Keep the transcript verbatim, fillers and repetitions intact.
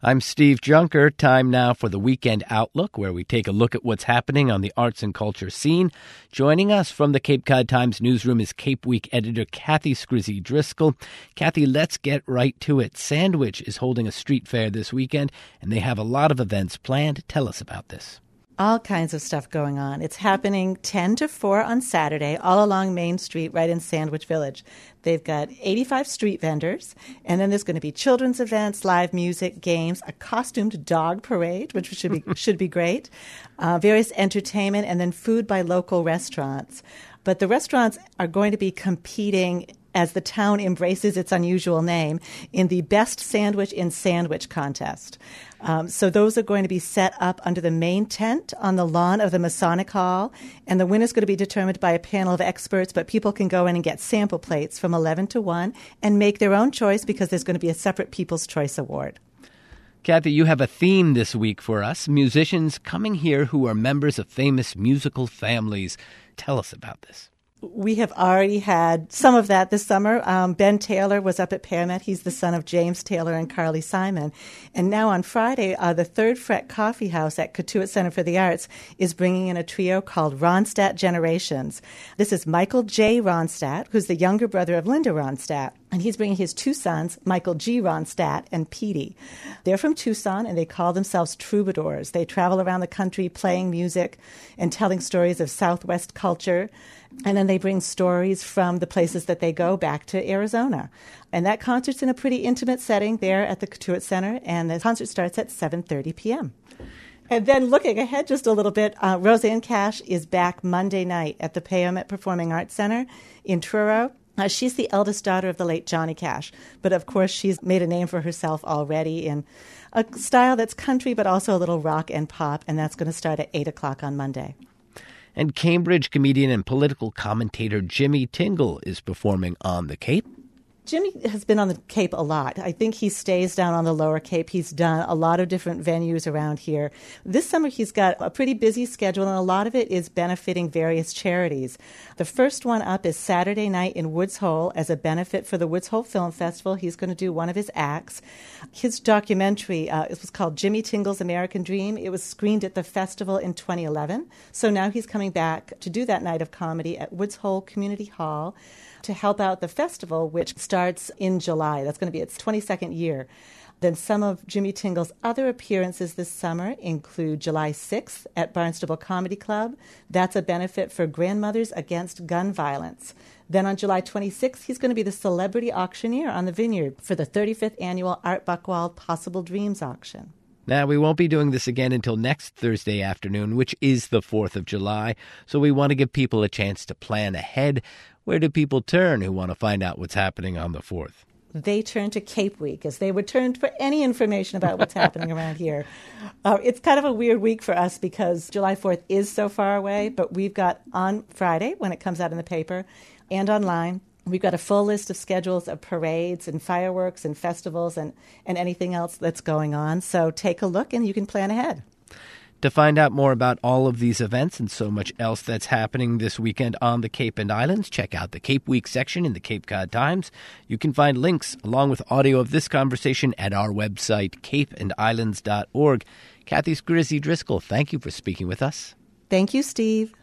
I'm Steve Junker. Time now for the Weekend Outlook, where we take a look at what's happening on the arts and culture scene. Joining us from the Cape Cod Times newsroom is Cape Week editor Kathy Scrizzy Driscoll. Kathy, let's get right to it. Sandwich is holding a street fair this weekend, and they have a lot of events planned. Tell us about this. All kinds of stuff going on. It's happening ten to four on Saturday, all along Main Street, right in Sandwich Village. They've got eighty-five street vendors, and then there's going to be children's events, live music, games, a costumed dog parade, which should be should be great, uh, various entertainment, and then food by local restaurants. But the restaurants are going to be competing as the town embraces its unusual name in the Best Sandwich in Sandwich contest. Um, so those are going to be set up under the main tent on the lawn of the Masonic Hall, and the winner is going to be determined by a panel of experts, but people can go in and get sample plates from eleven to one and make their own choice because there's going to be a separate People's Choice Award. Kathy, you have a theme this week for us, musicians coming here who are members of famous musical families. Tell us about this. We have already had some of that this summer. Um, Ben Taylor was up at Paramet. He's the son of James Taylor and Carly Simon. And now on Friday, uh, the Third Fret Coffee House at Cotuit Center for the Arts is bringing in a trio called Ronstadt Generations. This is Michael J. Ronstadt, who's the younger brother of Linda Ronstadt. And he's bringing his two sons, Michael G. Ronstadt and Petey. They're from Tucson, and they call themselves troubadours. They travel around the country playing music and telling stories of Southwest culture. And then they bring stories from the places that they go back to Arizona. And that concert's in a pretty intimate setting there at the Cotuit Center, and the concert starts at seven thirty p.m. And then looking ahead just a little bit, uh, Roseanne Cash is back Monday night at the Paramet Performing Arts Center in Truro. Uh, she's the eldest daughter of the late Johnny Cash, but of course she's made a name for herself already in a style that's country but also a little rock and pop, and that's going to start at eight o'clock on Monday. And Cambridge comedian and political commentator Jimmy Tingle is performing on the Cape. Jimmy has been on the Cape a lot. I think he stays down on the Lower Cape. He's done a lot of different venues around here. This summer he's got a pretty busy schedule, and a lot of it is benefiting various charities. The first one up is Saturday night in Woods Hole as a benefit for the Woods Hole Film Festival. He's going to do one of his acts. His documentary uh, it was called Jimmy Tingle's American Dream. It was screened at the festival in twenty eleven. So now he's coming back to do that night of comedy at Woods Hole Community Hall to help out the festival, which starts in July. That's going to be its twenty-second year. Then some of Jimmy Tingle's other appearances this summer include July sixth at Barnstable Comedy Club. That's a benefit for Grandmothers Against Gun Violence. Then on July twenty-sixth, he's going to be the celebrity auctioneer on the Vineyard for the thirty-fifth annual Art Buchwald Possible Dreams auction. Now, we won't be doing this again until next Thursday afternoon, which is the fourth of July, so we want to give people a chance to plan ahead. Where do people turn who want to find out what's happening on the fourth? They turn to Cape Week, as they would turn for any information about what's happening around here. Uh, it's kind of a weird week for us because July fourth is so far away, but we've got on Friday, when it comes out in the paper, and online, we've got a full list of schedules of parades and fireworks and festivals and, and anything else that's going on. So take a look and you can plan ahead. To find out more about all of these events and so much else that's happening this weekend on the Cape and Islands, check out the Cape Week section in the Cape Cod Times. You can find links along with audio of this conversation at our website, cape and islands dot org. Kathy Scrizzy Driscoll, thank you for speaking with us. Thank you, Steve.